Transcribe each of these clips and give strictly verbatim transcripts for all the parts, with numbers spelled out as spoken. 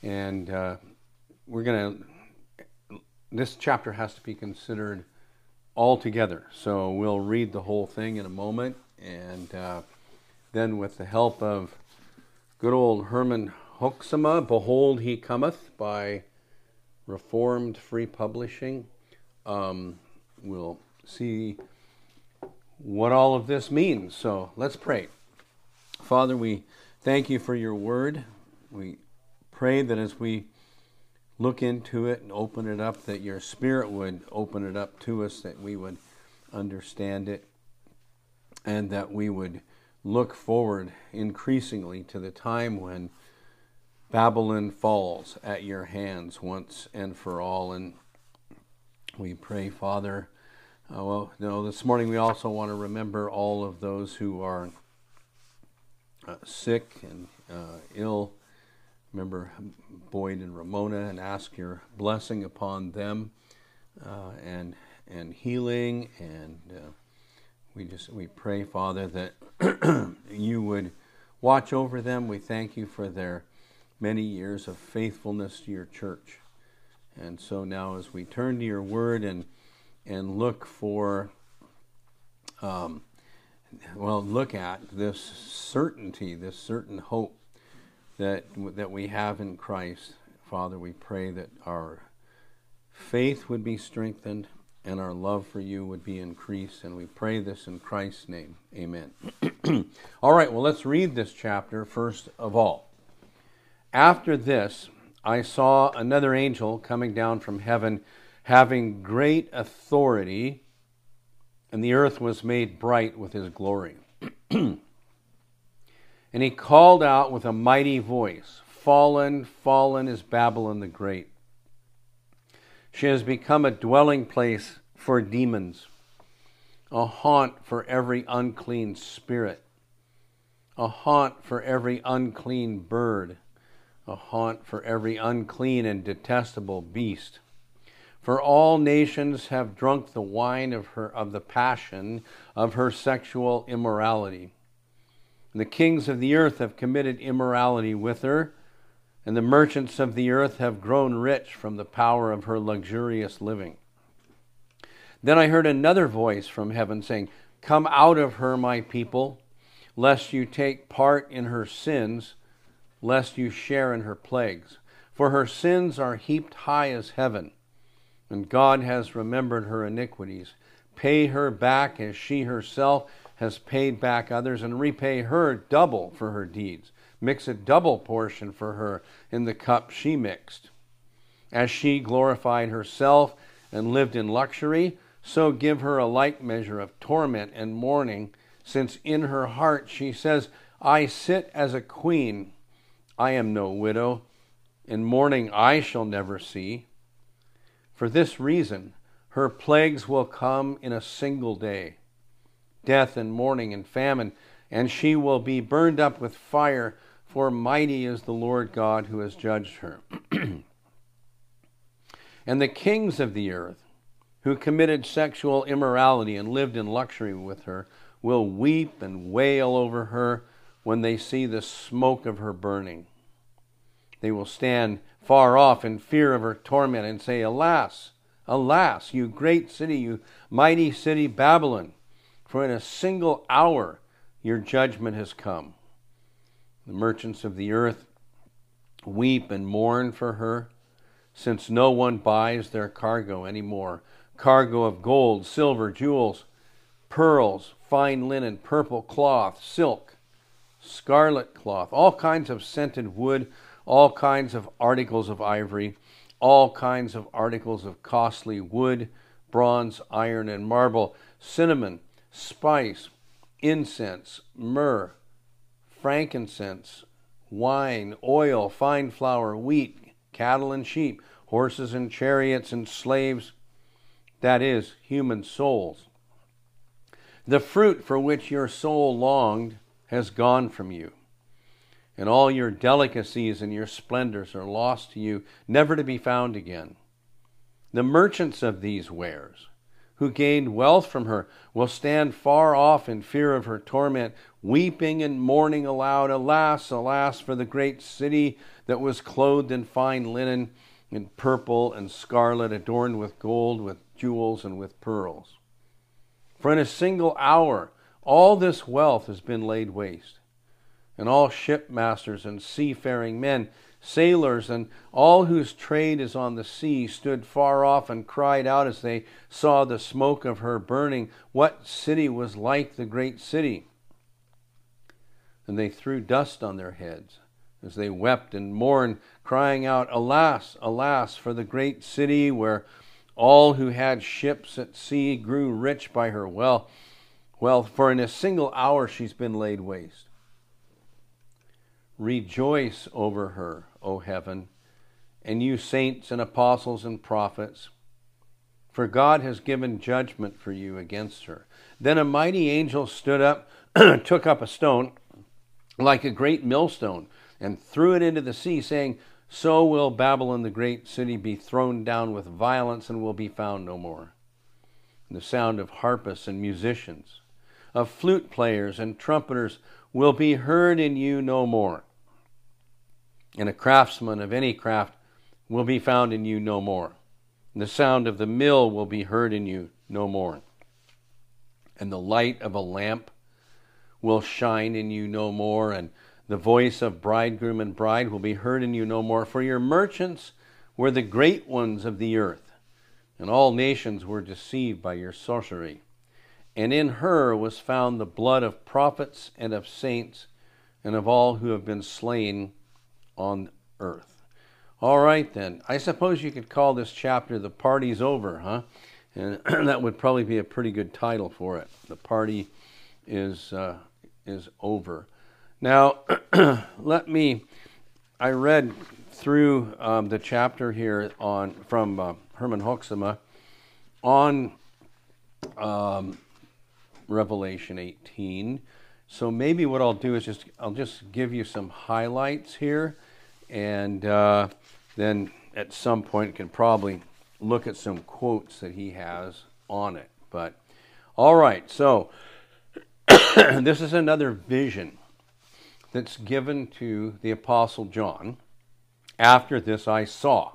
And uh, we're going to, this chapter has to be considered all together. So we'll read the whole thing in a moment. And uh, then with the help of good old Herman Hoeksema, Behold He Cometh by Reformed Free Publishing, um, we'll see what all of this means. So let's pray. Father, we thank you for your word. We pray that as we look into it and open it up, that your Spirit would open it up to us, that we would understand it, and that we would look forward increasingly to the time when Babylon falls at your hands once and for all. And we pray, Father, uh, well, no, this morning we also want to remember all of those who are uh, sick and uh, ill. Remember Boyd and Ramona, and ask your blessing upon them uh, and and healing. And uh, we just we pray, Father, that you would watch over them. We thank you for their many years of faithfulness to your church. And so now, as we turn to your word and and look for, um, well, look at this certainty, this certain hope that that we have in Christ, Father, we pray that our faith would be strengthened and our love for you would be increased. And we pray this in Christ's name. Amen. All right, well, let's read this chapter first of all. After this, I saw another angel coming down from heaven, having great authority, and the earth was made bright with his glory. And he called out with a mighty voice, Fallen, fallen is Babylon the Great. She has become a dwelling place for demons, a haunt for every unclean spirit, a haunt for every unclean bird, a haunt for every unclean and detestable beast. For all nations have drunk the wine of her of the passion of her sexual immorality. And the kings of the earth have committed immorality with her, and the merchants of the earth have grown rich from the power of her luxurious living. Then I heard another voice from heaven saying, Come out of her, my people, lest you take part in her sins, lest you share in her plagues. For her sins are heaped high as heaven, and God has remembered her iniquities. Pay her back as she herself has paid back others, and repay her double for her deeds. Mix a double portion for her in the cup she mixed. As she glorified herself and lived in luxury, so give her a like measure of torment and mourning, since in her heart she says, I sit as a queen, I am no widow, and mourning I shall never see. For this reason, her plagues will come in a single day, death and mourning and famine, and she will be burned up with fire, for mighty is the Lord God who has judged her. And the kings of the earth, who committed sexual immorality and lived in luxury with her, will weep and wail over her when they see the smoke of her burning. They will stand far off in fear of her torment and say, Alas, alas, you great city, you mighty city Babylon, for in a single hour your judgment has come. The merchants of the earth weep and mourn for her, since no one buys their cargo anymore. Cargo of gold, silver, jewels, pearls, fine linen, purple cloth, silk, scarlet cloth, all kinds of scented wood, all kinds of articles of ivory, all kinds of articles of costly wood, bronze, iron, and marble, cinnamon, spice, incense, myrrh, frankincense, wine, oil, fine flour, wheat, cattle and sheep, horses and chariots and slaves, that is, human souls. The fruit for which your soul longed has gone from you, and all your delicacies and your splendors are lost to you, never to be found again. The merchants of these wares, who gained wealth from her, will stand far off in fear of her torment weeping and mourning aloud, Alas, alas, for the great city that was clothed in fine linen, in purple and scarlet, adorned with gold, with jewels, and with pearls. For in a single hour all this wealth has been laid waste, and all shipmasters and seafaring men, sailors, and all whose trade is on the sea stood far off and cried out as they saw the smoke of her burning, What city was like the great city? And they threw dust on their heads as they wept and mourned, crying out, Alas, alas, for the great city where all who had ships at sea grew rich by her wealth. Well, for in a single hour she's been laid waste. Rejoice over her, O heaven, and you saints and apostles and prophets, for God has given judgment for you against her. Then a mighty angel stood up, took up a stone like a great millstone, and threw it into the sea, saying, So will Babylon the great city be thrown down with violence and will be found no more. And the sound of harpists and musicians, of flute players and trumpeters will be heard in you no more. And a craftsman of any craft will be found in you no more. And the sound of the mill will be heard in you no more. And the light of a lamp will shine in you no more, and the voice of bridegroom and bride will be heard in you no more. For your merchants were the great ones of the earth, and all nations were deceived by your sorcery. And in her was found the blood of prophets and of saints and of all who have been slain on earth. All right, then. I suppose you could call this chapter The Party's Over, huh? And that would probably be a pretty good title for it. The party is uh, is over. Now, let me, I read through um, the chapter here on from uh, Herman Hoeksema on um, Revelation eighteen. So maybe what I'll do is just, I'll just give you some highlights here, and uh, then at some point can probably look at some quotes that he has on it. But, all right, so this is another vision that's given to the Apostle John. After this I saw.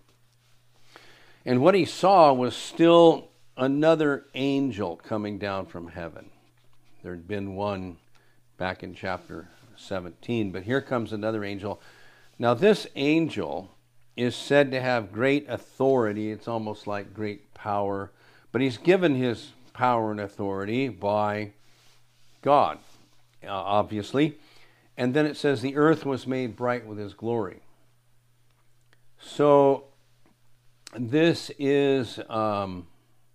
And what he saw was still another angel coming down from heaven. There had been one back in chapter seventeen, but here comes another angel. Now this angel is said to have great authority. It's almost like great power, but he's given his power and authority by God, uh, obviously. And then it says the earth was made bright with his glory. So this is, um,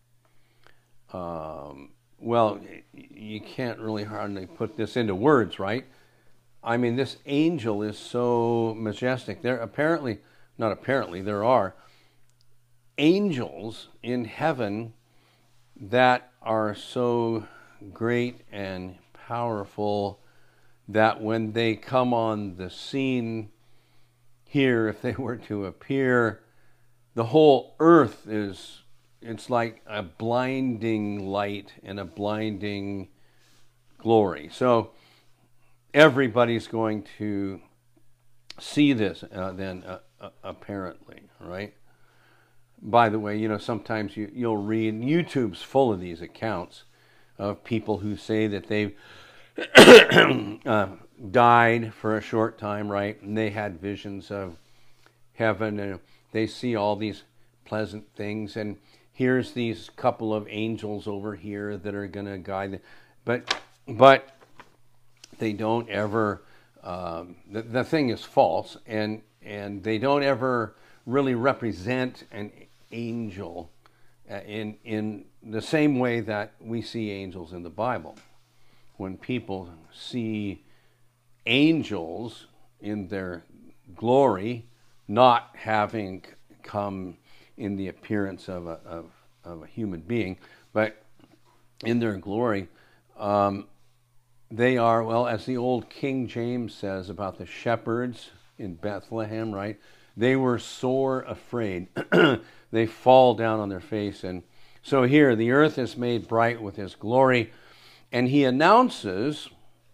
um, well, you can't really hardly put this into words, right? I mean, this angel is so majestic. There apparently, not apparently, there are angels in heaven that are so great and powerful that when they come on the scene here, if they were to appear, the whole earth is, it's like a blinding light and a blinding glory. So everybody's going to see this uh, then uh, uh, apparently, right? By the way, you know, sometimes you, you'll read, YouTube's full of these accounts of people who say that they've uh, died for a short time, right? And they had visions of heaven, and they see all these pleasant things, and here's these couple of angels over here that are going to guide them. But, but they don't ever, um, the, the thing is false, and, and they don't ever really represent an angel uh, in, in the same way that we see angels in the Bible. When people see angels in their glory, not having come in the appearance of a, of, of a human being, but in their glory, um, they are, well, as the old King James says about the shepherds in Bethlehem, right? They were sore afraid. They fall down on their face. And so here, the earth is made bright with his glory. And he announces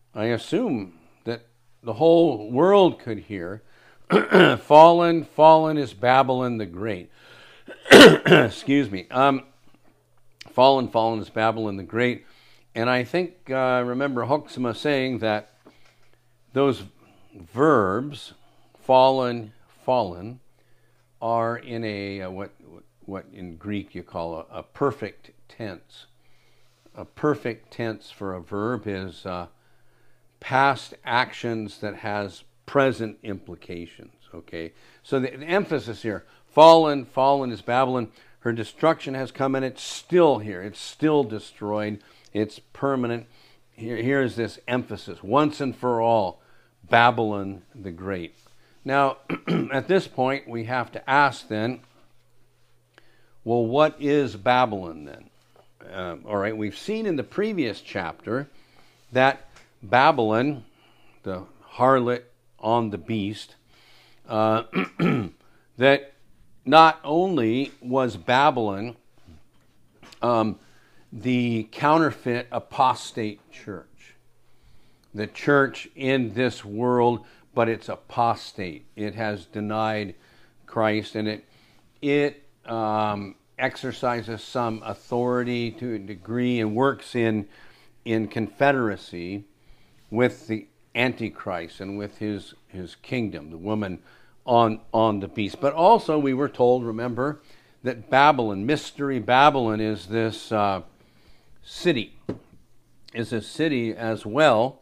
I assume that the whole world could hear, fallen, fallen is Babylon the Great. Excuse me. Um, fallen, fallen is Babylon the Great. And I think, uh, I remember Hoeksema saying that those verbs, fallen, fallen, are in a, uh, what what in Greek you call a, a perfect tense. A perfect tense for a verb is uh, past actions that has present implications, okay? So the, the emphasis here, fallen, fallen is Babylon. Her destruction has come and it's still here. It's still destroyed. It's permanent. Here, here's this emphasis, once and for all, Babylon the Great. Now, at this point, we have to ask then, well, what is Babylon then? Uh, all right, we've seen in the previous chapter that Babylon, the harlot on the beast, uh, that not only was Babylon um, the counterfeit apostate church, the church in this world, but it's apostate. It has denied Christ, and it it um, exercises some authority to a degree and works in in confederacy with the Antichrist and with his his kingdom, the woman on on the beast. But also, we were told, remember, that Babylon, Mystery Babylon, is this uh, city, is a city as well,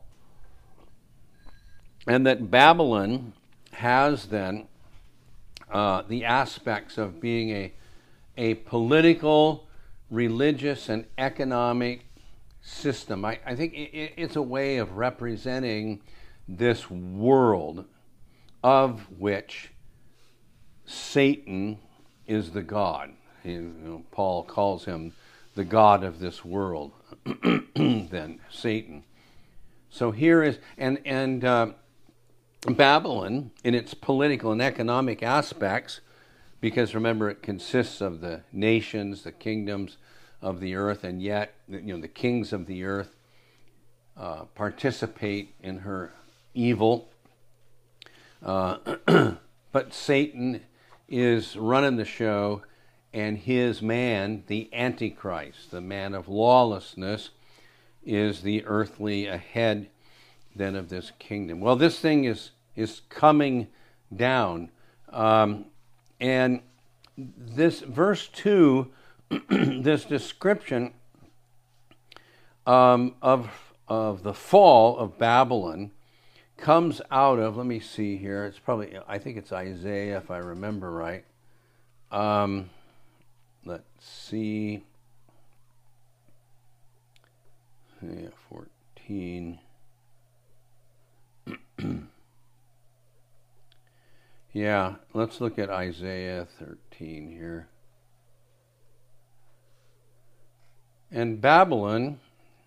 and that Babylon has then uh, the aspects of being a a political, religious, and economic system. I, I think it, it's a way of representing this world of which Satan is the god. He, you know, Paul calls him the god of this world. Then Satan. So here is and and uh, Babylon in its political and economic aspects, because remember it consists of the nations, the kingdoms of the earth, and yet you know the kings of the earth uh, participate in her evil. Uh, but Satan is running the show, and his man, the Antichrist, the man of lawlessness, is the earthly head then of this kingdom. Well, this thing is is coming down, um, and this verse two, this description um, of of the fall of Babylon comes out of, let me see here, it's probably, I think it's Isaiah if I remember right. Um, let's see. Yeah, fourteen. Yeah, let's look at Isaiah thirteen here. And Babylon,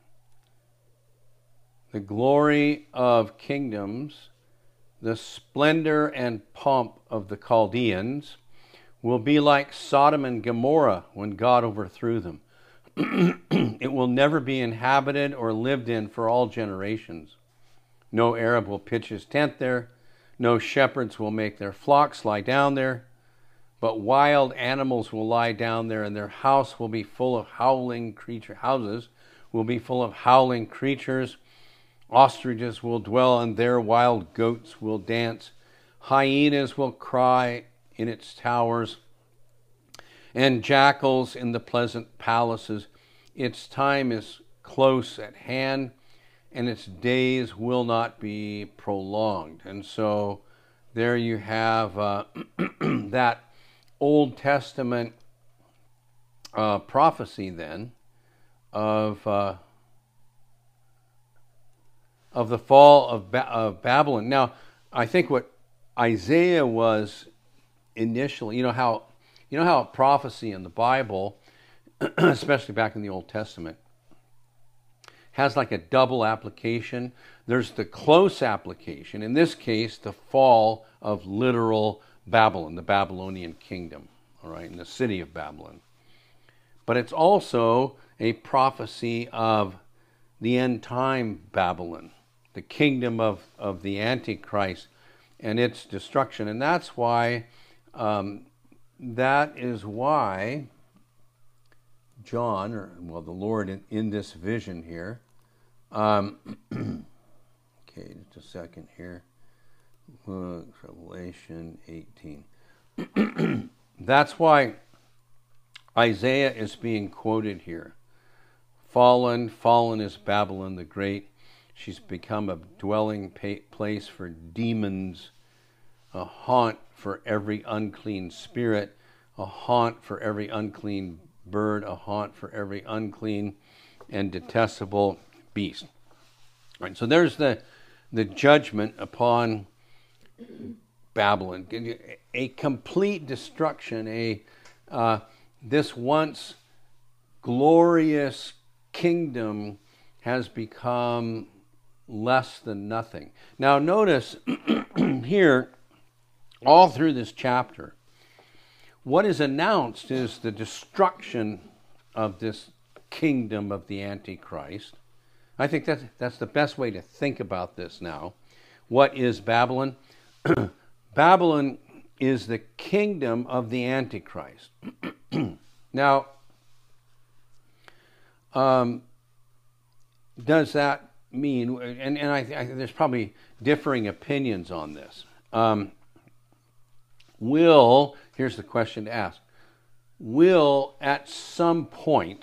the glory of kingdoms, the splendor and pomp of the Chaldeans, will be like Sodom and Gomorrah when God overthrew them. It will never be inhabited or lived in for all generations. No Arab will pitch his tent there. No shepherds will make their flocks lie down there. But wild animals will lie down there, and their house will be full of howling creature houses will be full of howling creatures. Ostriches will dwell, and there wild goats will dance. Hyenas will cry in its towers, and jackals in the pleasant palaces. Its time is close at hand, and its days will not be prolonged. And so there you have uh, that Old Testament uh, prophecy then of uh, of the fall of, ba- of Babylon. Now, I think what Isaiah was initially, you know how you know how prophecy in the Bible, especially back in the Old Testament, has like a double application. There's the close application, in this case, the fall of literal Babylon, the Babylonian kingdom, all right, in the city of Babylon. But it's also a prophecy of the end time Babylon, the kingdom of, of the Antichrist and its destruction. And that's why, um, that is why John, or well, the Lord in, in this vision here, um, okay, just a second here, uh, Revelation eighteen. That's why Isaiah is being quoted here. Fallen, fallen is Babylon the Great. She's become a dwelling place for demons, a haunt for every unclean spirit, a haunt for every unclean bird, a haunt for every unclean and detestable beast. All right, so there's the the judgment upon Babylon, a complete destruction, a uh, this once glorious kingdom has become less than nothing. Now notice here, all through this chapter, what is announced is the destruction of this kingdom of the Antichrist. I think that's, that's the best way to think about this now. What is Babylon? Babylon is the kingdom of the Antichrist. Now, um, does that mean, and, and I, I, there's probably differing opinions on this. Um, will, here's the question to ask, will at some point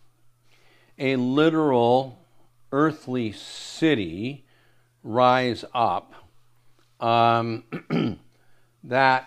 a literal earthly city rise up um, that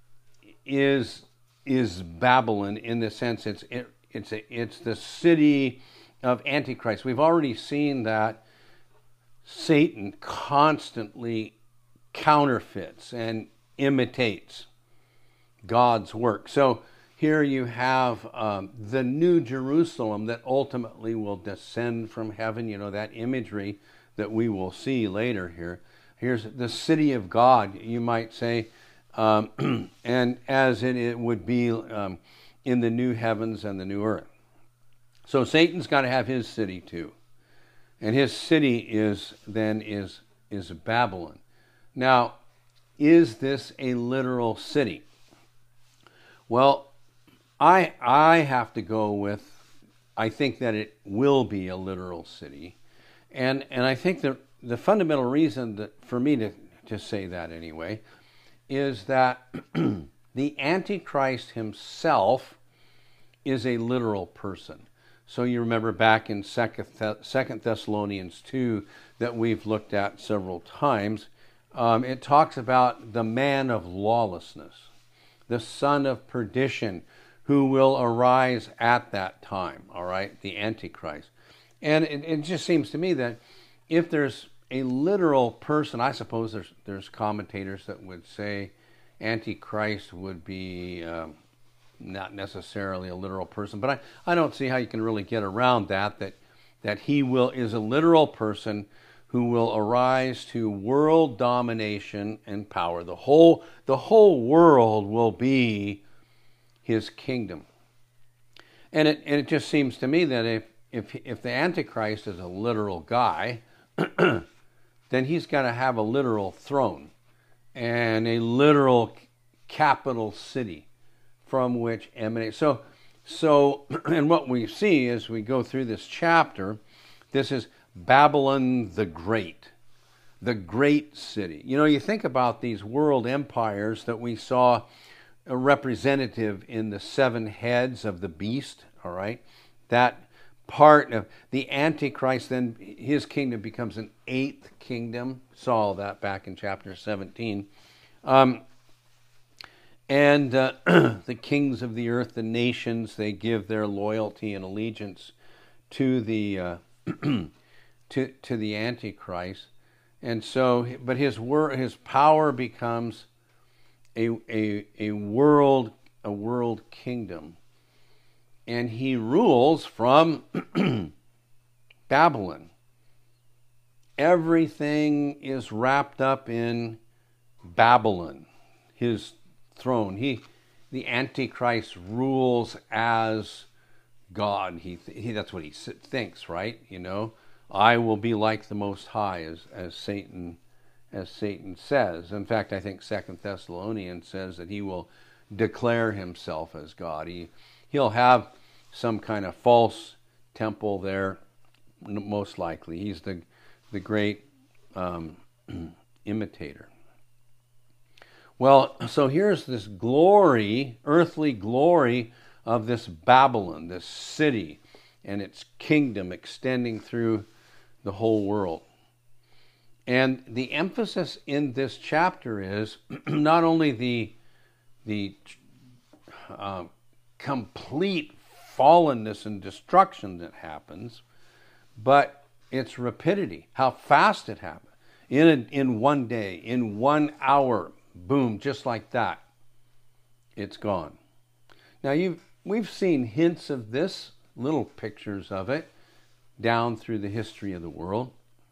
is is Babylon, in the sense it's it, it's a, it's the city of Antichrist? We've already seen that Satan constantly counterfeits and imitates God's work. So here you have um, the New Jerusalem that ultimately will descend from heaven. You know, that imagery that we will see later here. Here's the city of God, you might say, um, and as it, it would be um, in the new heavens and the new earth. So Satan's got to have his city too. And his city is then is is Babylon. Now, is this a literal city? Well, I I have to go with, I think that it will be a literal city. And and I think that the fundamental reason that for me to, to say that anyway is that the Antichrist himself is a literal person. So you remember back in Second Thessalonians two that we've looked at several times, um, it talks about the man of lawlessness, the son of perdition, who will arise at that time, all right, the Antichrist. And it, it just seems to me that if there's a literal person, I suppose there's there's commentators that would say Antichrist would be um, not necessarily a literal person, but I, I don't see how you can really get around that, that that he will is a literal person who will arise to world domination and power. The whole the whole world will be his kingdom. And it and it just seems to me that if if if the Antichrist is a literal guy, then he's got to have a literal throne and a literal capital city from which emanates. So, so, and what we see as we go through this chapter, this is Babylon the Great, the great city. You know, you think about these world empires that we saw a representative in the seven heads of the beast, all right? That part of the Antichrist, then his kingdom becomes an eighth kingdom. Saw that back in chapter seventeen. Um, and uh, the kings of the earth, the nations, they give their loyalty and allegiance to the uh, to to the Antichrist. And so, but his wor- his power becomes a a a world a world kingdom. And he rules from Babylon. Everything is wrapped up in Babylon, his throne. He, the Antichrist, rules as God. He, he that's what he thinks, right? You know, I will be like the Most High, as, as Satan as Satan says. In fact, I think Second Thessalonians says that he will declare himself as God. He, he'll have some kind of false temple there, most likely. He's the, the great um, imitator. Well, so here's this glory, earthly glory of this Babylon, this city, and its kingdom extending through the whole world. And the emphasis in this chapter is not only the, the uh, complete fallenness and destruction that happens, but its rapidity, how fast it happens. In, a, in one day, in one hour, boom, just like that, it's gone. Now, you've, we've seen hints of this, little pictures of it, down through the history of the world.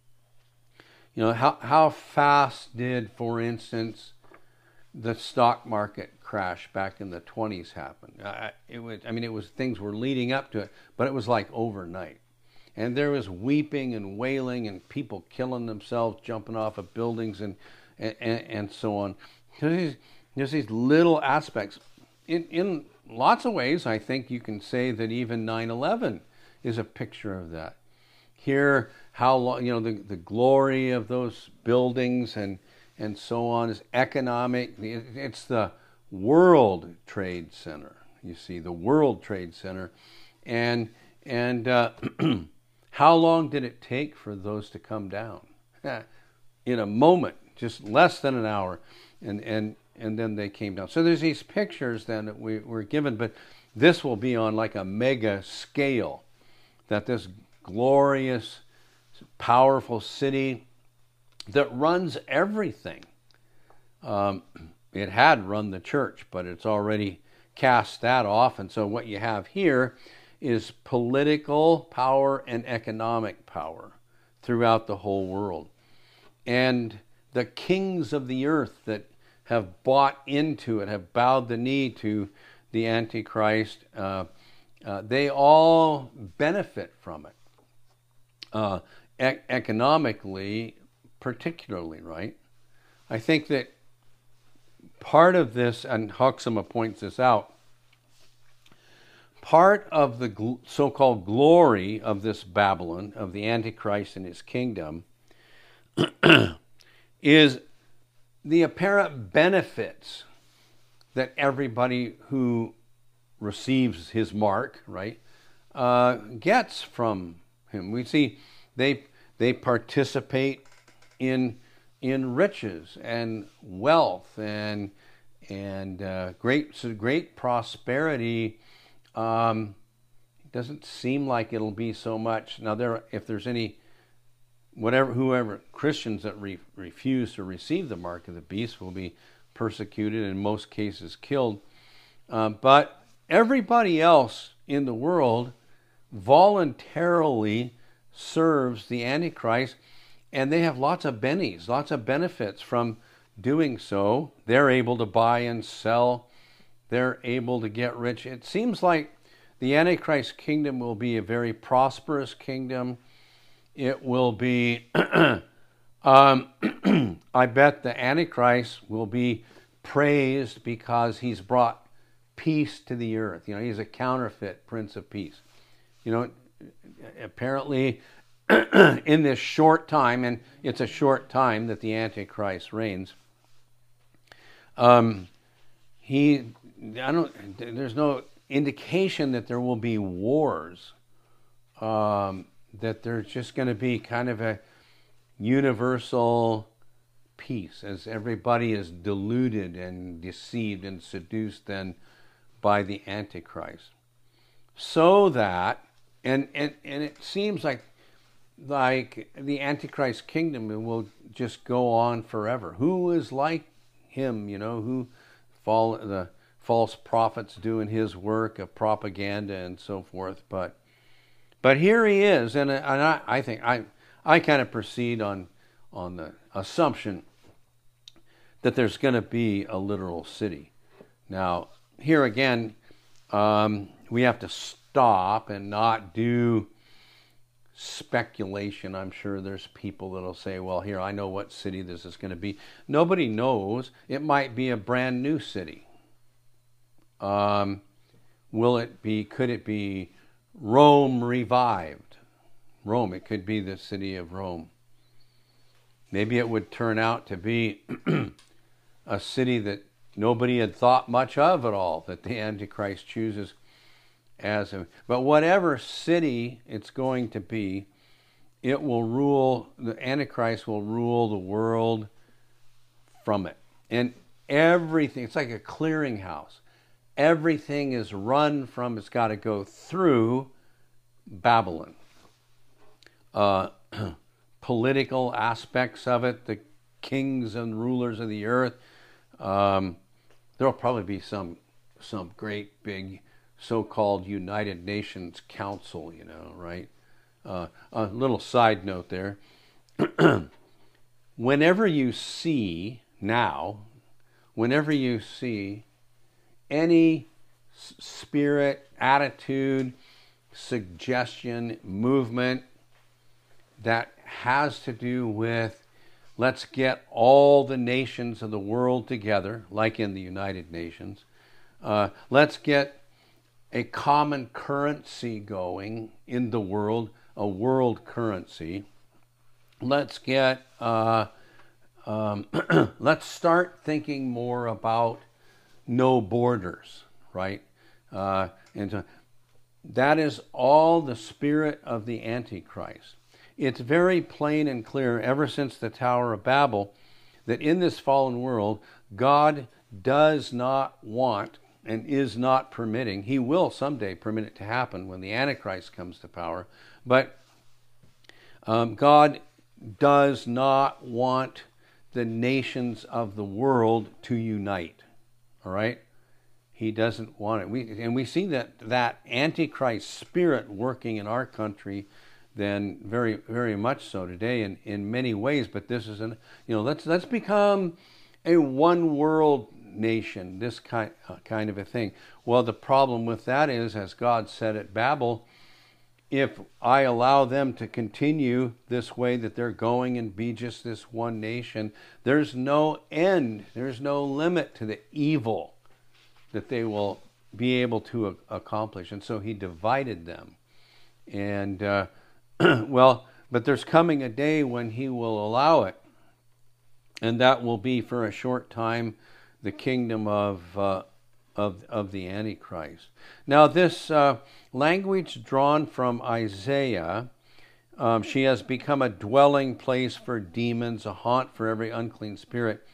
You know, how, how fast did, for instance, the stock market crash back in the twenties happen? I, it was, I mean, it was, things were leading up to it, but it was like overnight. And there was weeping and wailing and people killing themselves, jumping off of buildings and and, and so on. There's these, there's these little aspects. In, in lots of ways, I think you can say that even nine eleven is a picture of that. Here, how long, you know, the, the glory of those buildings and, and so on is economic. It's the World Trade Center, you see, the World Trade Center. And, and uh, how long did it take for those to come down? In a moment, just less than an hour, and, and, and then they came down. So there's these pictures then that we were given, but this will be on like a mega scale, that this glorious, powerful city that runs everything. Um, it had run the church, but it's already cast that off. And so what you have here is political power and economic power throughout the whole world. And the kings of the earth that have bought into it, have bowed the knee to the Antichrist, uh, uh, they all benefit from it. Uh, e- economically, particularly, right? I think that part of this, and Hoeksema points this out, part of the gl- so-called glory of this Babylon, of the Antichrist and his kingdom, is the apparent benefits that everybody who receives his mark, right, uh, gets from him. We see they they participate in in riches and wealth and and uh, great so great prosperity. Um, it doesn't seem like it'll be so much now. There, if there's any, whatever whoever Christians that re, refuse to receive the mark of the beast will be persecuted, in most cases killed. Uh, but everybody else in the world voluntarily serves the Antichrist, and they have lots of bennies, lots of benefits from doing so. They're able to buy and sell. They're able to get rich. It seems like the Antichrist kingdom will be a very prosperous kingdom. It will be, um, I bet the Antichrist will be praised because he's brought peace to the earth. You know, he's a counterfeit Prince of Peace. You know, apparently in this short time, and it's a short time that the Antichrist reigns, um, he, I don't, there's no indication that there will be wars, um, that there's just going to be kind of a universal peace as everybody is deluded and deceived and seduced then by the Antichrist. So that, and, and, and it seems like like the Antichrist kingdom will just go on forever. Who is like him, you know, who fall, the false prophets doing his work of propaganda and so forth. But but here he is, and, and I, I think I I kind of proceed on on the assumption that there's going to be a literal city. Now, here again, um, we have to stop and not do speculation. I'm sure there's people that'll say, well, here, I know what city this is going to be. Nobody knows. It might be a brand new city. Um, will it be, could it be Rome revived? Rome, it could be the city of Rome. Maybe it would turn out to be a city that nobody had thought much of at all, that the Antichrist chooses as a, but whatever city it's going to be, it will rule, the Antichrist will rule the world from it. And everything, it's like a clearinghouse. Everything is run from, it's got to go through Babylon. Uh, political aspects of it, the kings and rulers of the earth. Um, there'll probably be some some great big so-called United Nations Council, you know, right? Uh, a little side note there. Whenever you see now, whenever you see any spirit, attitude, suggestion, movement that has to do with let's get all the nations of the world together, like in the United Nations, uh, let's get a common currency going in the world, a world currency. Let's get, uh, um, let's start thinking more about no borders, right? Uh, and so that is all the spirit of the Antichrist. It's very plain and clear ever since the Tower of Babel that in this fallen world, God does not want and is not permitting. He will someday permit it to happen when the Antichrist comes to power. But um, God does not want the nations of the world to unite. All right? He doesn't want it. We, and we see that, that Antichrist spirit working in our country then very, very much so today in, in many ways. But this is an, you know, let's let's become a one world nation, this kind, uh, kind of a thing. Well, the problem with that is, as God said at Babel, if I allow them to continue this way that they're going and be just this one nation, there's no end, there's no limit to the evil that they will be able to a- accomplish. And so he divided them. And, uh, well, but there's coming a day when he will allow it. And that will be for a short time the kingdom of uh, of of the Antichrist. Now, this uh, language drawn from Isaiah, um, she has become a dwelling place for demons, a haunt for every unclean spirit.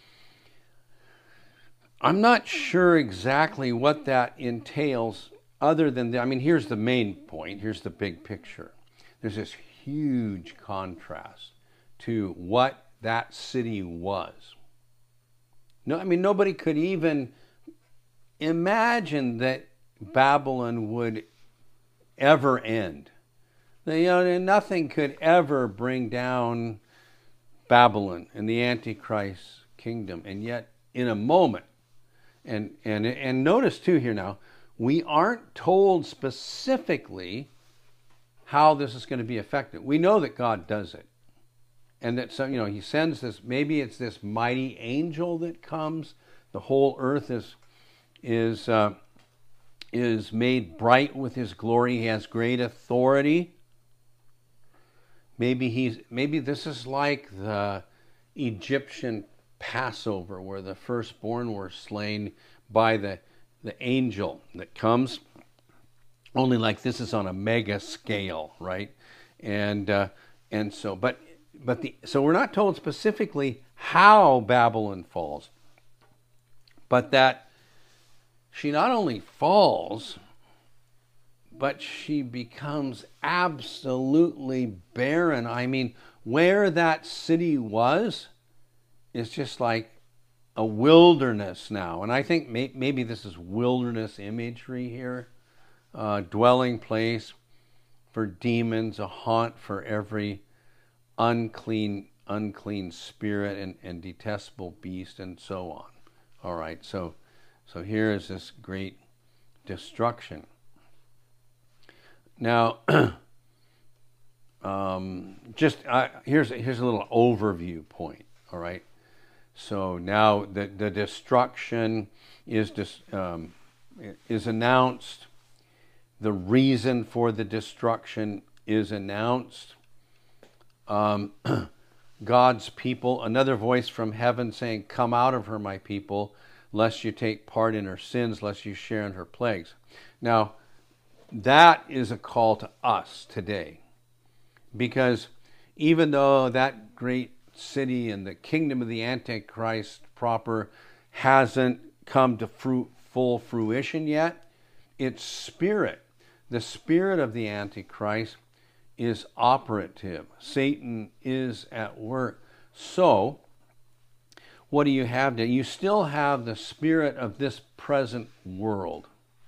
I'm not sure exactly what that entails, other than the, I mean, here's the main point. Here's the big picture. There's this huge contrast to what that city was. No, I mean, nobody could even imagine that Babylon would ever end. You know, nothing could ever bring down Babylon and the Antichrist kingdom. And yet, in a moment, and and and notice too here now, we aren't told specifically how this is going to be effective. We know that God does it. And that, so, you know, he sends this, maybe it's this mighty angel that comes. The whole earth is is uh, is made bright with his glory. He has great authority. Maybe he's maybe this is like the Egyptian Passover, where the firstborn were slain by the the angel that comes. Only like this is on a mega scale, right? And uh, and so, but. But the, so we're not told specifically how Babylon falls, but that she not only falls, but she becomes absolutely barren. I mean, where that city was is just like a wilderness now. And I think may, maybe this is wilderness imagery here, uh, dwelling place for demons, a haunt for every unclean unclean spirit and, and detestable beast, and so on. All right, so so here is this great destruction. Now, um, just uh, here's here's a little overview point. All right. So now the the destruction is dis, um, is announced. The reason for the destruction is announced. Um, God's people, another voice from heaven saying, "Come out of her, my people, lest you take part in her sins, lest you share in her plagues." Now, that is a call to us today. Because even though that great city and the kingdom of the Antichrist proper hasn't come to fruit, full fruition yet, its spirit, the spirit of the Antichrist, is operative. Satan is at work. So, what do you have now? You still have the spirit of this present world,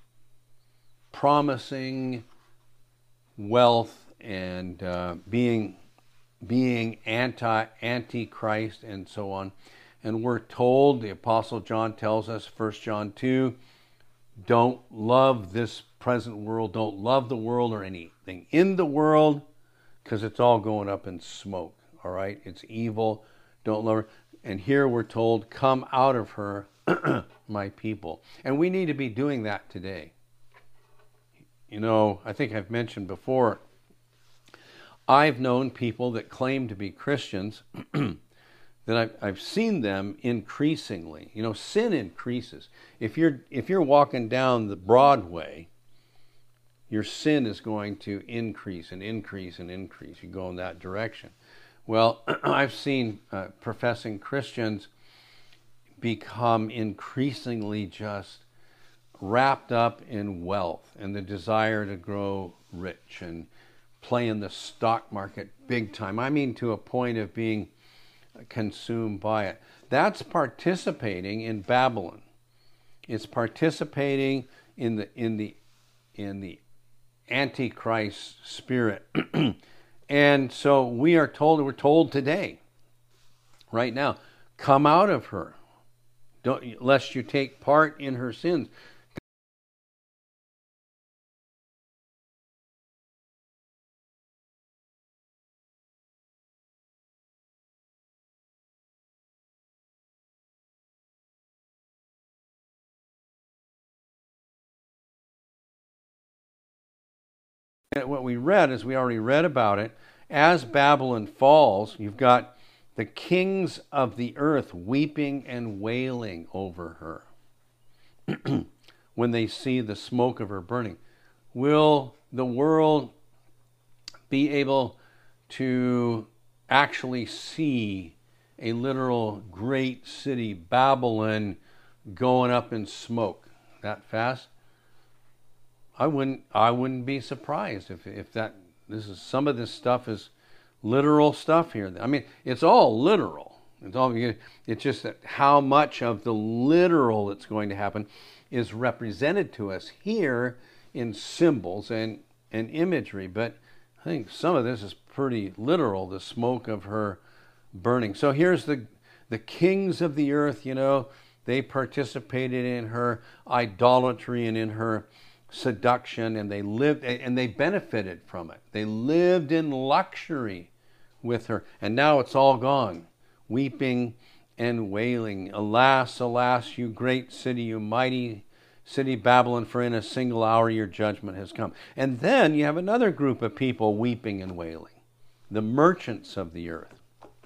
promising wealth and uh, being being anti antichrist and so on. And we're told, the Apostle John tells us, First John two, don't love this present world, don't love the world or anything in the world, because it's all going up in smoke. All right, it's evil. Don't love her. And here we're told, come out of her, my people. And we need to be doing that today. You know, I think I've mentioned before, I've known people that claim to be Christians that I've, I've seen them increasingly. You know, sin increases. If you're if you're walking down the Broadway, your sin is going to increase and increase and increase. You go in that direction. Well, I've seen uh, professing Christians become increasingly just wrapped up in wealth and the desire to grow rich and play in the stock market big time. I mean, to a point of being consumed by it. That's participating in Babylon. It's participating in the in the in the Antichrist spirit. And so we are told, we're told today, right now, come out of her, don't, lest you take part in her sins. What we read is we already read about it. As Babylon falls, you've got the kings of the earth weeping and wailing over her when they see the smoke of her burning. Will the world be able to actually see a literal great city, Babylon, going up in smoke that fast? I wouldn't. I wouldn't be surprised if if that. This is some of this stuff is literal stuff here. I mean, it's all literal. It's all. It's just that how much of the literal that's going to happen is represented to us here in symbols and and imagery. But I think some of this is pretty literal. The smoke of her burning. So here's the the kings of the earth. You know, they participated in her idolatry and in her seduction, and they lived and they benefited from it. They lived in luxury with her, and now it's all gone, weeping and wailing. Alas, alas, you great city, you mighty city Babylon, for in a single hour your judgment has come. And then you have another group of people weeping and wailing, the merchants of the earth.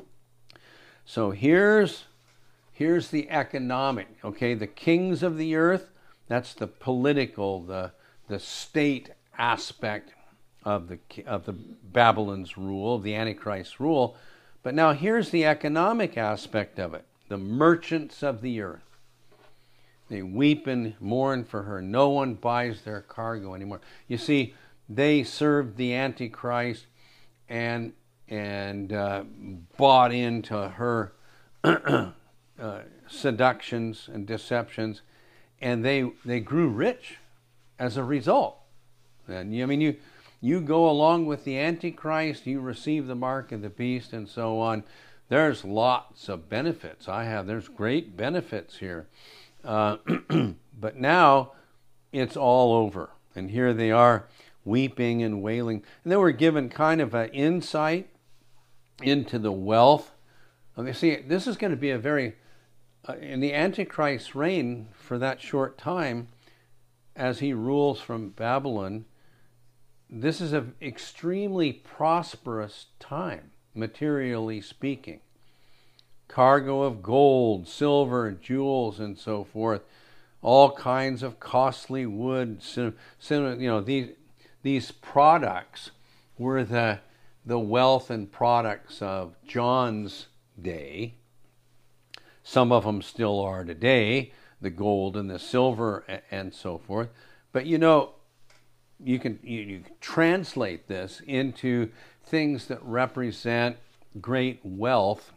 So here's here's the economic, okay, the kings of the earth. That's the political, the the state aspect of the of the Babylon's rule, of the Antichrist rule. But now here's the economic aspect of it. The merchants of the earth. They weep and mourn for her. No one buys their cargo anymore. You see, they served the Antichrist and and uh, bought into her uh, seductions and deceptions. And they they grew rich as a result. And I mean, you you go along with the Antichrist, you receive the mark of the beast, and so on. There's lots of benefits. I have there's great benefits here, uh, but now it's all over. And here they are weeping and wailing. And then we're given kind of an insight into the wealth. Okay, see, this is going to be a very, uh, in the Antichrist's reign for that short time, as he rules from Babylon, this is an extremely prosperous time, materially speaking. Cargo of gold, silver, jewels, and so forth. All kinds of costly wood. You know, these these products were the the wealth and products of John's day. Some of them still are today, the gold and the silver and so forth. But you know, you can you, you can translate this into things that represent great wealth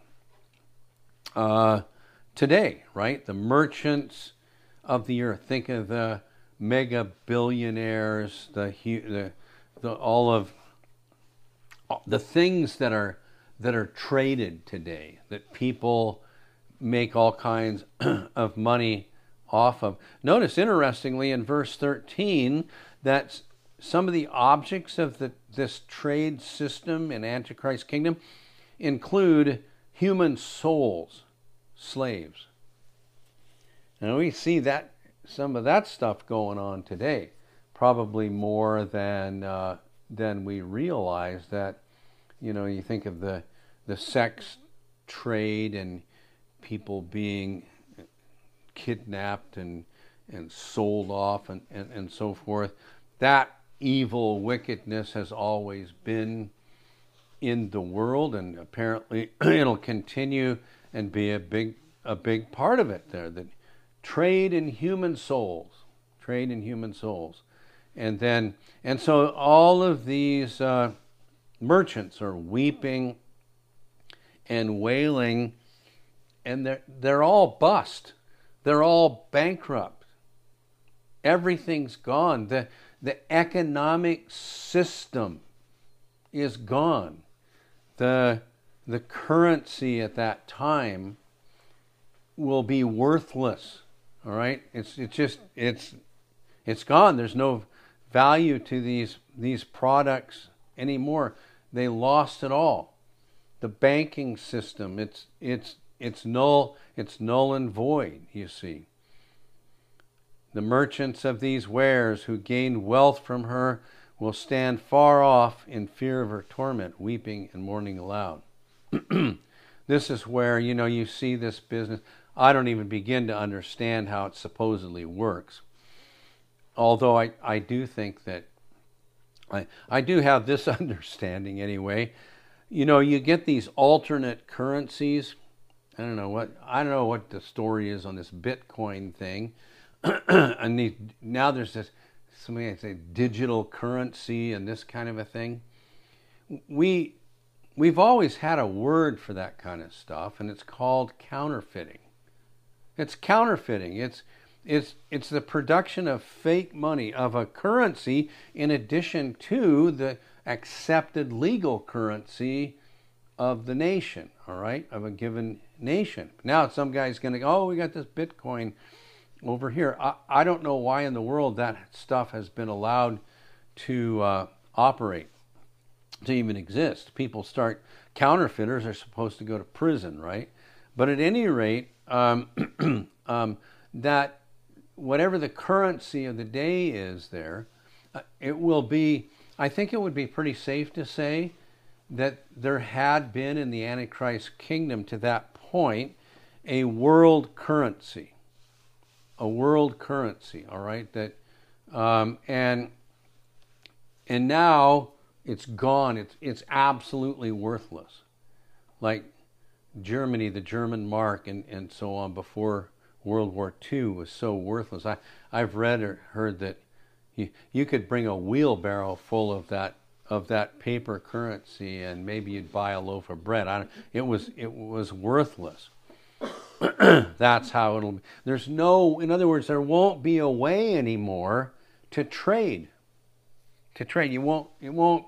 uh, today, right? The merchants of the earth. Think of the mega billionaires, the the, the all of the things that are that are traded today, that people make all kinds of money off of. Notice, interestingly, in verse thirteen, that some of the objects of the, this trade system in Antichrist's kingdom include human souls, slaves. Now we see that some of that stuff going on today, probably more than uh, than we realize. That, you know, you think of the the sex trade and people being kidnapped and and sold off and, and, and so forth. That evil wickedness has always been in the world, and apparently it'll continue and be a big a big part of it there. That trade in human souls, trade in human souls, and then and so all of these uh, merchants are weeping and wailing, and they're they're all bust, they're all bankrupt. Everything's gone. The the economic system is gone. The the currency at that time will be worthless. All right, it's it's just it's it's gone. There's no value to these these products anymore. They lost it all. The banking system, it's it's it's null it's null and void. You see. The merchants of these wares who gained wealth from her will stand far off in fear of her torment, weeping and mourning aloud. This is where, you know, you see this business. I don't even begin to understand how it supposedly works. Although I, I do think that, I, I do have this understanding anyway. You know, you get these alternate currencies. I don't know what, I don't know what the story is on this Bitcoin thing. And these, now there's this, somebody say digital currency and this kind of a thing. We, we've always had a word for that kind of stuff, and it's called counterfeiting. It's counterfeiting. It's it's it's the production of fake money, of a currency, in addition to the accepted legal currency of the nation. All right, of a given nation. Now some guy's going to go, oh, we got this Bitcoin over here. I, I don't know why in the world that stuff has been allowed to uh, operate, to even exist. People start, counterfeiters are supposed to go to prison, right? But at any rate, um, um, that whatever the currency of the day is there, uh, it will be, I think it would be pretty safe to say that there had been in the Antichrist kingdom to that point a world currency. A world currency, all right, that um, and and now it's gone. It's it's absolutely worthless. Like Germany, the German mark, and, and so on before World War Two was so worthless. I I've read or heard that you you could bring a wheelbarrow full of that of that paper currency and maybe you'd buy a loaf of bread. I don't, it was it was worthless. That's how it'll be. There's no, in other words, there won't be a way anymore to trade. To trade. You won't, it won't,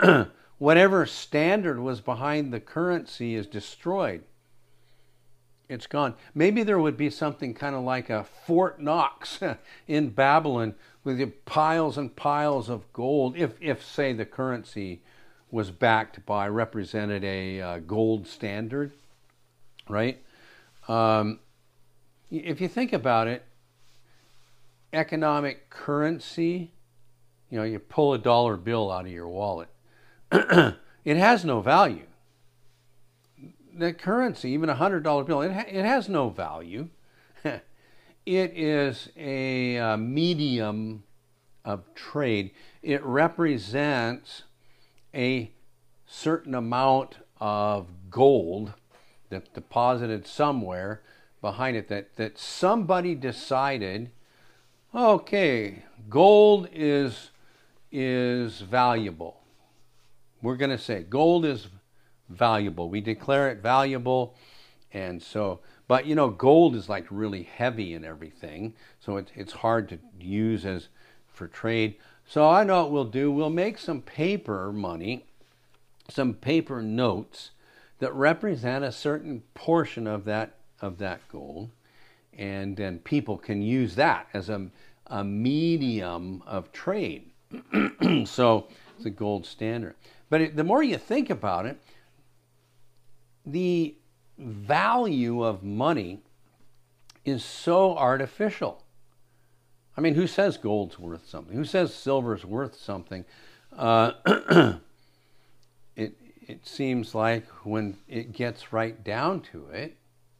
whatever standard was behind the currency is destroyed. It's gone. Maybe there would be something kind of like a Fort Knox in Babylon with the piles and piles of gold. If, if say, the currency was backed by, represented a uh, gold standard, right? Um, if you think about it, economic currency, you know, you pull a dollar bill out of your wallet, it has no value. The currency, even a hundred dollar bill, it, ha- it has no value. It is a, a medium of trade. It represents a certain amount of gold that's deposited somewhere behind it, that, that somebody decided, okay, gold is, is valuable. We're going to say gold is valuable. We declare it valuable. And so, but you know, gold is like really heavy and everything. So it, it's hard to use as for trade. So I know what we'll do. We'll make some paper money, some paper notes that represent a certain portion of that, of that gold. And then people can use that as a, a medium of trade. So it's a gold standard. But it, the more you think about it, the value of money is so artificial. I mean, who says gold's worth something? Who says silver's worth something? Uh, it it seems like when it gets right down to it,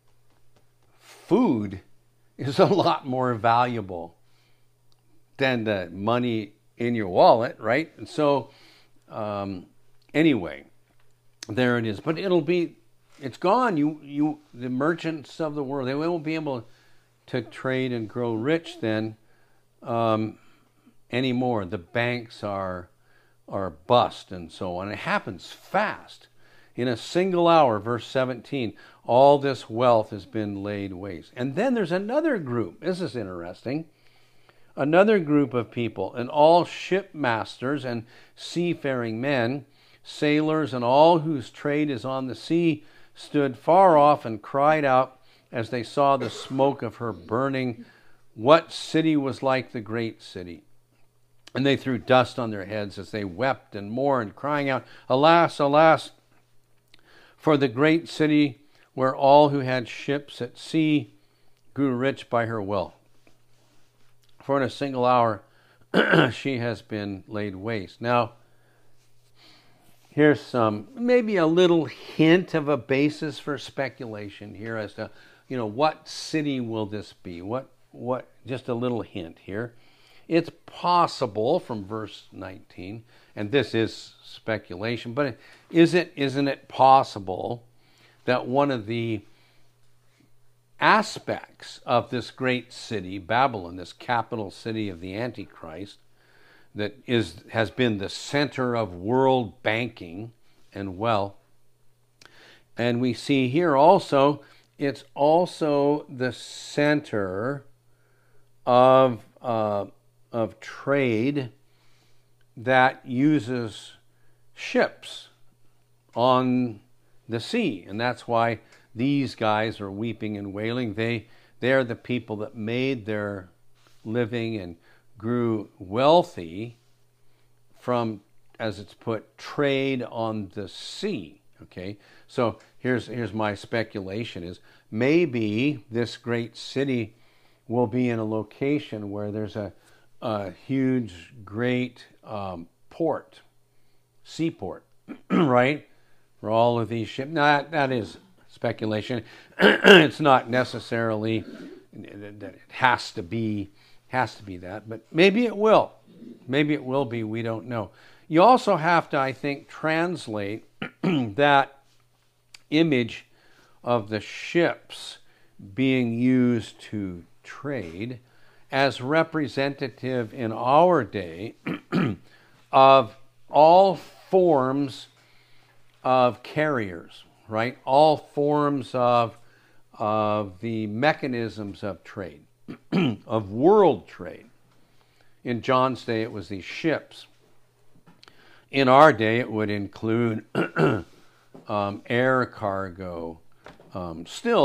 food is a lot more valuable than the money in your wallet, right? And so, um, anyway, there it is. But it'll be, it's gone. You, you, the merchants of the world, they won't be able to trade and grow rich then um, anymore. The banks are are bust and so on. It happens fast. In a single hour, verse seventeen, all this wealth has been laid waste. And then there's another group. This is interesting. Another group of people, and all shipmasters and seafaring men, sailors, and all whose trade is on the sea, stood far off and cried out as they saw the smoke of her burning, what city was like the great city? And they threw dust on their heads as they wept and mourned, crying out, alas, alas, for the great city where all who had ships at sea grew rich by her wealth. For in a single hour she has been laid waste. Now, here's some, maybe a little hint of a basis for speculation here as to, you know, what city will this be? What, what, just a little hint here. It's possible from verse nineteen, and this is speculation, but is it, isn't it possible that one of the aspects of this great city, Babylon, this capital city of the Antichrist, that is has been the center of world banking and wealth. And we see here also, it's also the center of, uh, of trade that uses ships on the sea. And that's why these guys are weeping and wailing. They, they're the people that made their living and grew wealthy from, as it's put, trade on the sea. Okay, so here's here's my speculation: is maybe this great city will be in a location where there's a, a huge, great um, port, seaport, right, for all of these ships. Now that, that is speculation. It's not necessarily that it has to be has to be that, but maybe it will. Maybe it will be. We don't know. You also have to, I think, translate that image of the ships being used to trade as representative in our day of all forms of carriers, right? All forms of, of the mechanisms of trade, of world trade. In John's day, it was these ships. In our day, it would include um, air cargo, um, still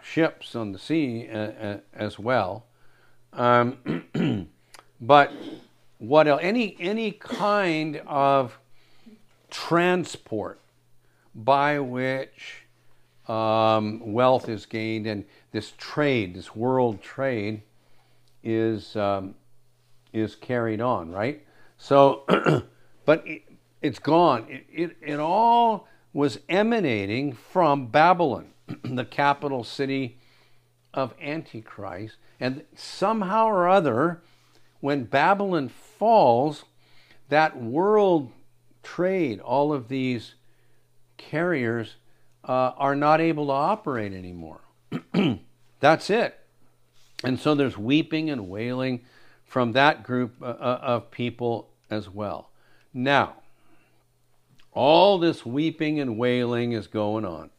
ships on the sea uh, uh, as well. Um, but what else? Any any kind of transport by which um, wealth is gained, and this trade, this world trade, is um, is carried on, right? So, but it, it's gone. It, it it all was emanating from Babylon, the capital city of Antichrist, and somehow or other, when Babylon falls, that world trade, all of these carriers uh, are not able to operate anymore. That's it. And so there's weeping and wailing from that group uh, of people as well. Now, all this weeping and wailing is going on.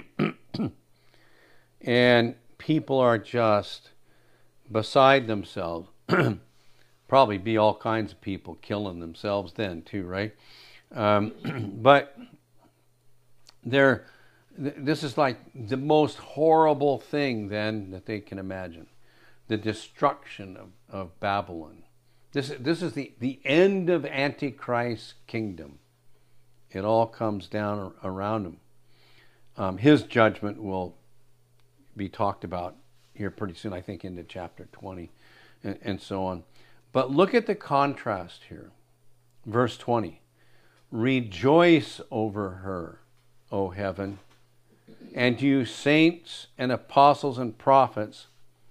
And people are just beside themselves. Probably be all kinds of people killing themselves then too, right? Um, but they're, th- this is like the most horrible thing then that they can imagine. The destruction of, of Babylon. This, this is the, the end of Antichrist's kingdom. It all comes down around him. Um, his judgment will be talked about here pretty soon, I think into chapter twenty and, and so on. But look at the contrast here. Verse twenty. Rejoice over her, O heaven, and you saints and apostles and prophets,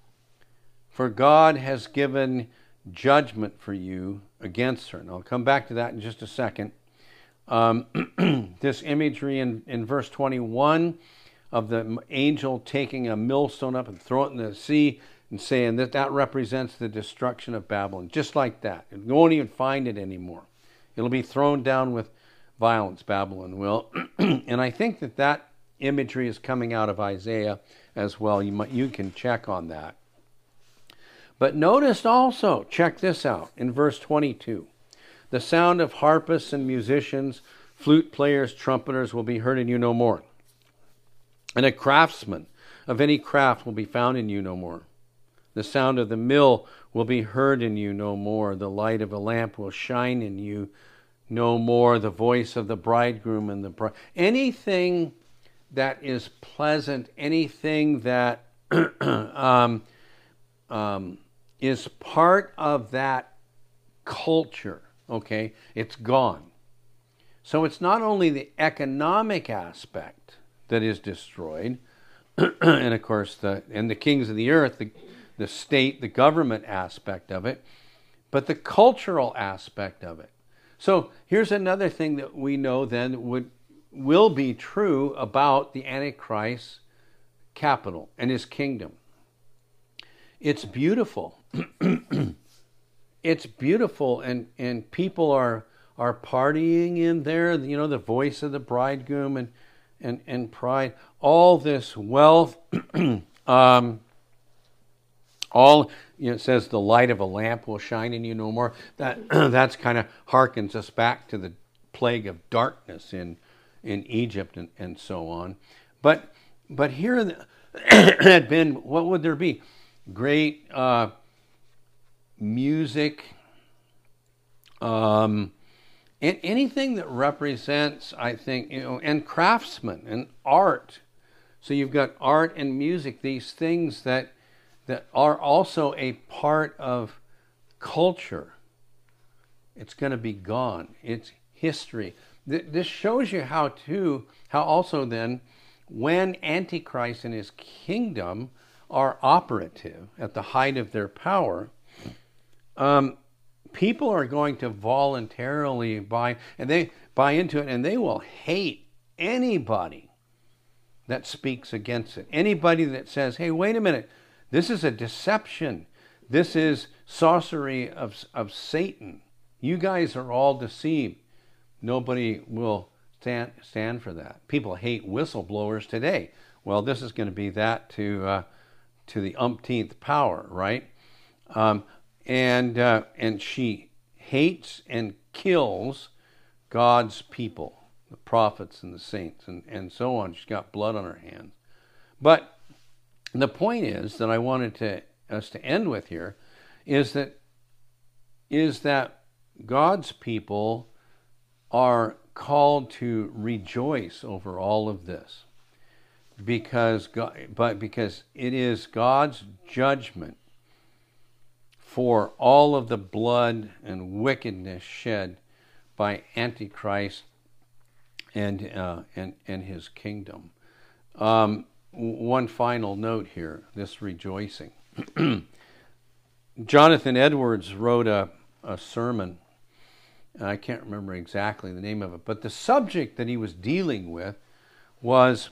for God has given judgment for you against her. And I'll come back to that in just a second. Um, this imagery in, in verse twenty-one of the angel taking a millstone up and throwing it in the sea and saying that that represents the destruction of Babylon. Just like that. You won't even find it anymore. It'll be thrown down with violence, Babylon will. And I think that that imagery is coming out of Isaiah as well. You might, you can check on that. But notice also, check this out, in verse twenty-two. The sound of harpists and musicians, flute players, trumpeters will be heard in you no more. And a craftsman of any craft will be found in you no more. The sound of the mill will be heard in you no more. The light of a lamp will shine in you no more. The voice of the bridegroom and the bride. Anything that is pleasant, anything that um, um, is part of that culture, okay, it's gone. So it's not only the economic aspect that is destroyed, and of course, the and the kings of the earth, the, the state, the government aspect of it, but the cultural aspect of it. So here's another thing that we know then would will be true about the Antichrist capital and his kingdom. It's beautiful. It's beautiful, and, and people are are partying in there. You know, the voice of the bridegroom and and, and pride. All this wealth. um, all you know, it says the light of a lamp will shine in you no more. That that's kind of harkens us back to the plague of darkness in in Egypt and, and so on. But but here the, had been, what would there be? Great uh, music, um, and anything that represents, I think, you know, and craftsmen and art. So you've got art and music, these things that that are also a part of culture. It's going to be gone. It's history. Th- this shows you how to, how also then, when Antichrist and his kingdom are operative at the height of their power, um, people are going to voluntarily buy, and they buy into it, and they will hate anybody that speaks against it. Anybody that says, hey, wait a minute, this is a deception. This is sorcery of, of Satan. You guys are all deceived. Nobody will stand, stand for that. People hate whistleblowers today. Well, this is going to be that to uh, to the umpteenth power, right? Um, and uh, and she hates and kills God's people, the prophets and the saints, and, and so on. She's got blood on her hands. But the point is that I wanted to us to end with here is that is that God's people are called to rejoice over all of this, because God, but because it is God's judgment for all of the blood and wickedness shed by Antichrist and uh, and and his kingdom. Um, one final note here: this rejoicing. Jonathan Edwards wrote a, a sermon. I can't remember exactly the name of it, but the subject that he was dealing with was,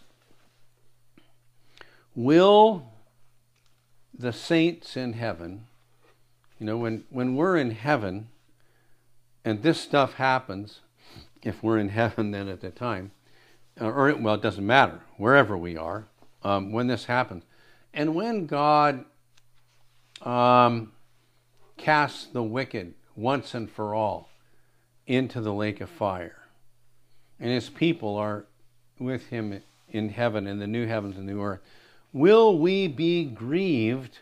will the saints in heaven, you know, when, when we're in heaven and this stuff happens, if we're in heaven then at the time, or, well, it doesn't matter, wherever we are, um, when this happens, and when God um, casts the wicked once and for all into the lake of fire, and his people are with him in heaven, in the new heavens and new earth, will we be grieved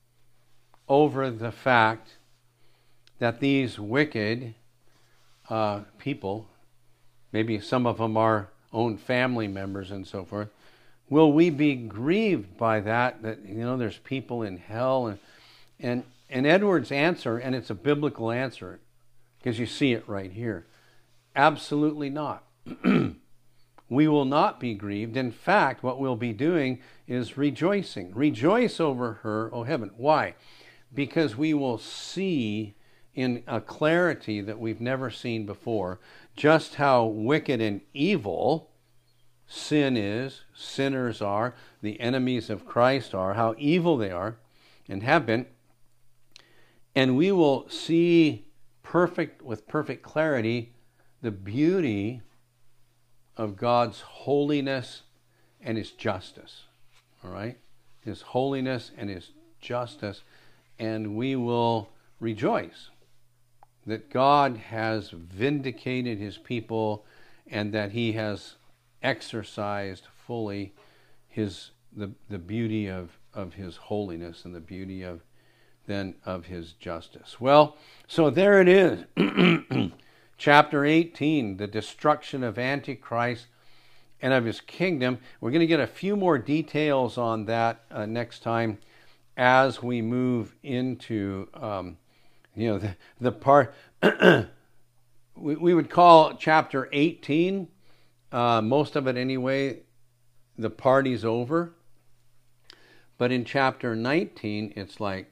over the fact that these wicked uh, people, maybe some of them our own family members and so forth, will we be grieved by that, that, you know, there's people in hell? And and, and Edwards' answer, and it's a biblical answer, because you see it right here, absolutely not. We will not be grieved. In fact, what we'll be doing is rejoicing. Rejoice over her, O heaven. Why? Because we will see in a clarity that we've never seen before just how wicked and evil sin is, sinners are, the enemies of Christ are, how evil they are and have been. And we will see perfect, with perfect clarity, the beauty of God's holiness and his justice. All right? His holiness and his justice. And we will rejoice that God has vindicated his people and that he has exercised fully his the, the beauty of, of his holiness and the beauty of then of his justice. Well, so there it is. Chapter eighteen, the destruction of Antichrist and of his kingdom. We're going to get a few more details on that uh, next time as we move into, um, you know, the, the part, we, we would call chapter eighteen, uh, most of it anyway, the party's over. But in chapter nineteen, it's like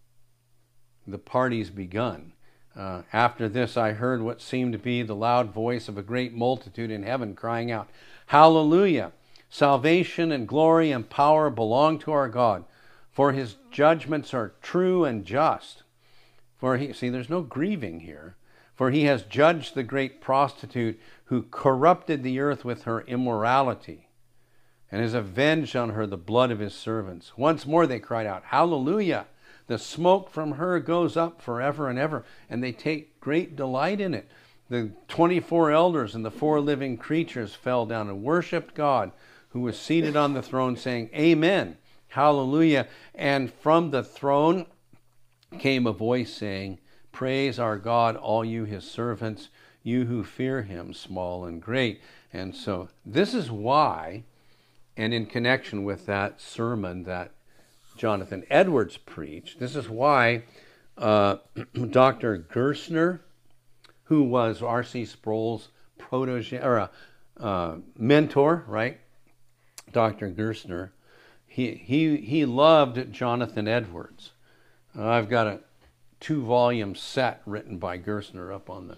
the party's begun. Uh, after this, I heard what seemed to be the loud voice of a great multitude in heaven crying out, Hallelujah! Salvation and glory and power belong to our God, for his judgments are true and just. For he, see, there's no grieving here. For he has judged the great prostitute who corrupted the earth with her immorality, and has avenged on her the blood of his servants. Once more they cried out, Hallelujah! The smoke from her goes up forever and ever, and they take great delight in it. The twenty-four elders and the four living creatures fell down and worshipped God, who was seated on the throne, saying, Amen, Hallelujah. And from the throne came a voice saying, Praise our God, all you his servants, you who fear him, small and great. And so this is why, and in connection with that sermon that Jonathan Edwards preached, this is why uh, Doctor Gerstner, who was R C Sproul's protege or a uh, mentor, right? Doctor Gerstner, he he he loved Jonathan Edwards. Uh, I've got a two-volume set written by Gerstner up on the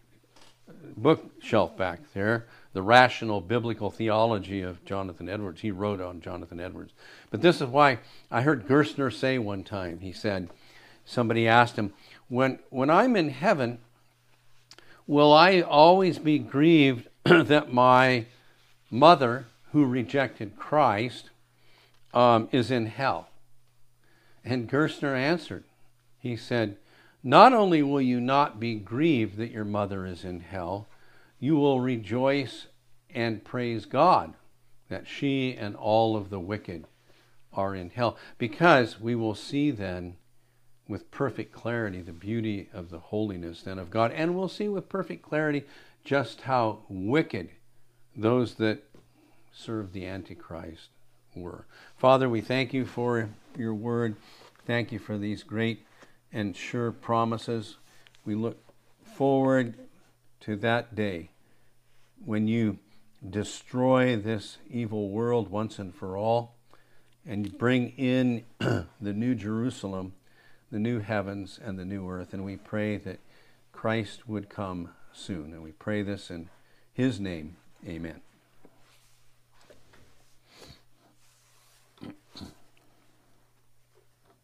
bookshelf back there. The Rational Biblical Theology of Jonathan Edwards. He wrote on Jonathan Edwards. But this is why I heard Gerstner say one time, he said, somebody asked him, when, when I'm in heaven, will I always be grieved that my mother, who rejected Christ, um, is in hell? And Gerstner answered, he said, not only will you not be grieved that your mother is in hell, you will rejoice and praise God that she and all of the wicked are in hell, because we will see then with perfect clarity the beauty of the holiness then of God, and we'll see with perfect clarity just how wicked those that serve the Antichrist were. Father, we thank you for your word. Thank you for these great and sure promises. We look forward to that day when you destroy this evil world once and for all, and bring in the new Jerusalem, the new heavens and the new earth. And we pray that Christ would come soon. And we pray this in his name. Amen.